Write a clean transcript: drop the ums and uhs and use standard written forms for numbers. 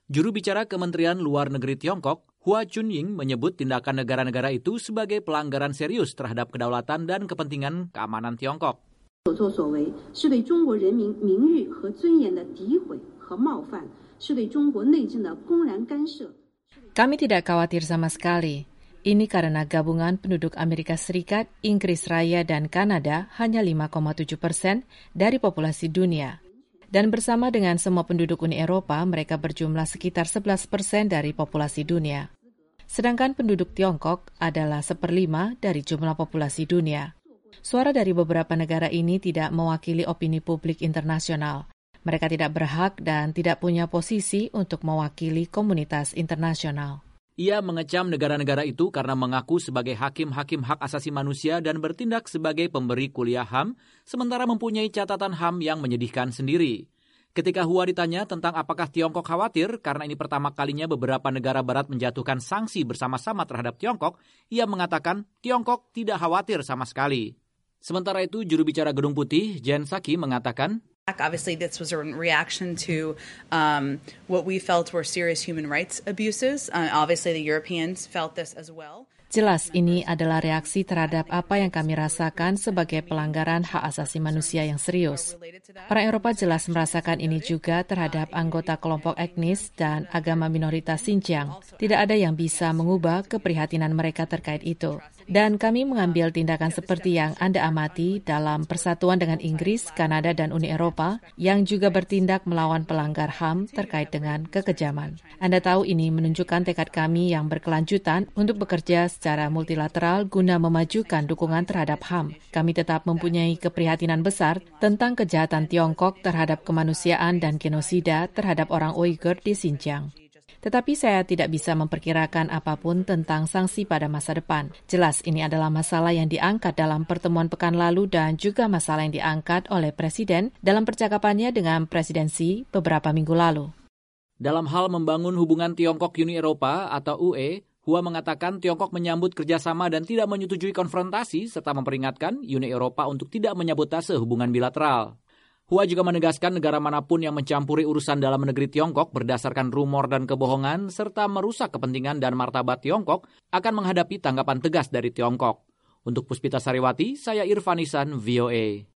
Juru bicara Kementerian Luar Negeri Tiongkok, Hua Chunying, menyebut tindakan negara-negara itu sebagai pelanggaran serius terhadap kedaulatan dan kepentingan keamanan Tiongkok. Kami tidak khawatir sama sekali. Ini karena gabungan penduduk Amerika Serikat, Inggris Raya, dan Kanada hanya 5,7% dari populasi dunia. Dan bersama dengan semua penduduk Uni Eropa, mereka berjumlah sekitar 11% dari populasi dunia. Sedangkan penduduk Tiongkok adalah 1/5 dari jumlah populasi dunia. Suara dari beberapa negara ini tidak mewakili opini publik internasional. Mereka tidak berhak dan tidak punya posisi untuk mewakili komunitas internasional. Ia mengecam negara-negara itu karena mengaku sebagai hakim-hakim hak asasi manusia dan bertindak sebagai pemberi kuliah HAM, sementara mempunyai catatan HAM yang menyedihkan sendiri. Ketika Hua ditanya tentang apakah Tiongkok khawatir karena ini pertama kalinya beberapa negara barat menjatuhkan sanksi bersama-sama terhadap Tiongkok, ia mengatakan Tiongkok tidak khawatir sama sekali. Sementara itu, juru bicara Gedung Putih, Jen Psaki, mengatakan, Obviously, this was a reaction to what we felt were serious human rights abuses. Obviously, the Europeans felt this as well. Jelas ini adalah reaksi terhadap apa yang kami rasakan sebagai pelanggaran hak asasi manusia yang serius. Orang Eropa jelas merasakan ini juga terhadap anggota kelompok etnis dan agama minoritas Xinjiang. Tidak ada yang bisa mengubah keprihatinan mereka terkait itu. Dan kami mengambil tindakan seperti yang Anda amati dalam persatuan dengan Inggris, Kanada, dan Uni Eropa yang juga bertindak melawan pelanggar HAM terkait dengan kekejaman. Anda tahu ini menunjukkan tekad kami yang berkelanjutan untuk bekerja secara multilateral guna memajukan dukungan terhadap HAM. Kami tetap mempunyai keprihatinan besar tentang kejahatan Tiongkok terhadap kemanusiaan dan genosida terhadap orang Uighur di Xinjiang. Tetapi saya tidak bisa memperkirakan apapun tentang sanksi pada masa depan. Jelas ini adalah masalah yang diangkat dalam pertemuan pekan lalu dan juga masalah yang diangkat oleh Presiden dalam percakapannya dengan presidensi beberapa minggu lalu. Dalam hal membangun hubungan Tiongkok-Uni Eropa atau UE, Hua mengatakan Tiongkok menyambut kerjasama dan tidak menyetujui konfrontasi serta memperingatkan Uni Eropa untuk tidak menyabotase hubungan bilateral. Hua juga menegaskan negara manapun yang mencampuri urusan dalam negeri Tiongkok berdasarkan rumor dan kebohongan serta merusak kepentingan dan martabat Tiongkok akan menghadapi tanggapan tegas dari Tiongkok. Untuk Puspita Sariwati, saya Irfan Ihsan, VOA.